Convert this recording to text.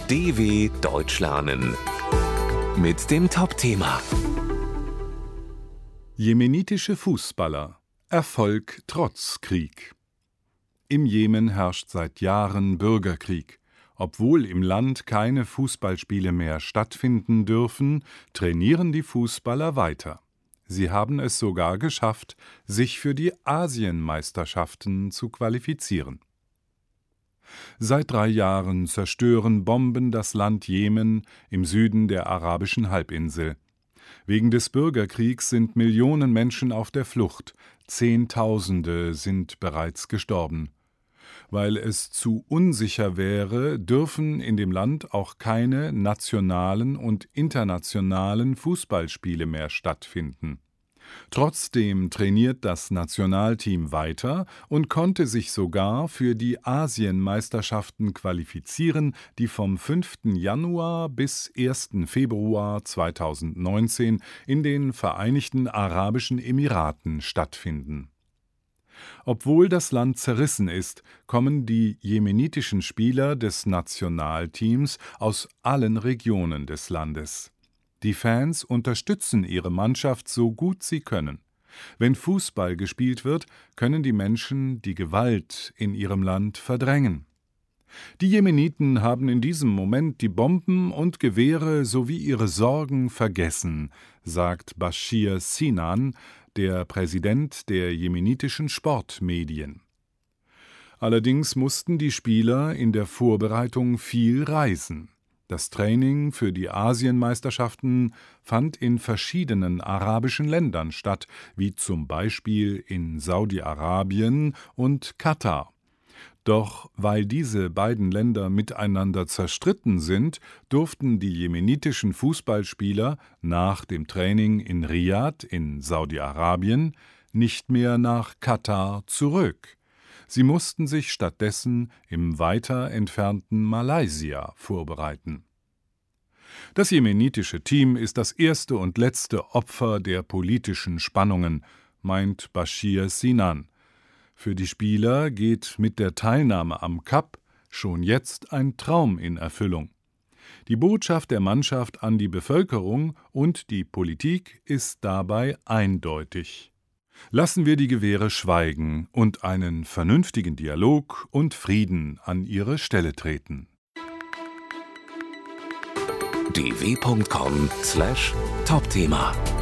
DW Deutsch lernen mit dem Top-Thema Jemenitische Fußballer. Erfolg trotz Krieg. Im Jemen herrscht seit Jahren Bürgerkrieg. Obwohl im Land keine Fußballspiele mehr stattfinden dürfen, trainieren die Fußballer weiter. Sie haben es sogar geschafft, sich für die Asienmeisterschaften zu qualifizieren. Seit 3 Jahren zerstören Bomben das Land Jemen im Süden der arabischen Halbinsel. Wegen des Bürgerkriegs sind Millionen Menschen auf der Flucht, Zehntausende sind bereits gestorben. Weil es zu unsicher wäre, dürfen in dem Land auch keine nationalen und internationalen Fußballspiele mehr stattfinden. Trotzdem trainiert das Nationalteam weiter und konnte sich sogar für die Asienmeisterschaften qualifizieren, die vom 5. Januar bis 1. Februar 2019 in den Vereinigten Arabischen Emiraten stattfinden. Obwohl das Land zerrissen ist, kommen die jemenitischen Spieler des Nationalteams aus allen Regionen des Landes. Die Fans unterstützen ihre Mannschaft so gut sie können. Wenn Fußball gespielt wird, können die Menschen die Gewalt in ihrem Land verdrängen. Die Jemeniten haben in diesem Moment die Bomben und Gewehre sowie ihre Sorgen vergessen, sagt Bashir Sinan, der Präsident der jemenitischen Sportmedien. Allerdings mussten die Spieler in der Vorbereitung viel reisen. Das Training für die Asienmeisterschaften fand in verschiedenen arabischen Ländern statt, wie zum Beispiel in Saudi-Arabien und Katar. Doch weil diese beiden Länder miteinander zerstritten sind, durften die jemenitischen Fußballspieler nach dem Training in Riad in Saudi-Arabien nicht mehr nach Katar zurück. Sie mussten sich stattdessen im weiter entfernten Malaysia vorbereiten. Das jemenitische Team ist das erste und letzte Opfer der politischen Spannungen, meint Bashir Sinan. Für die Spieler geht mit der Teilnahme am Cup schon jetzt ein Traum in Erfüllung. Die Botschaft der Mannschaft an die Bevölkerung und die Politik ist dabei eindeutig. Lassen wir die Gewehre schweigen und einen vernünftigen Dialog und Frieden an ihre Stelle treten. dw.com/Topthema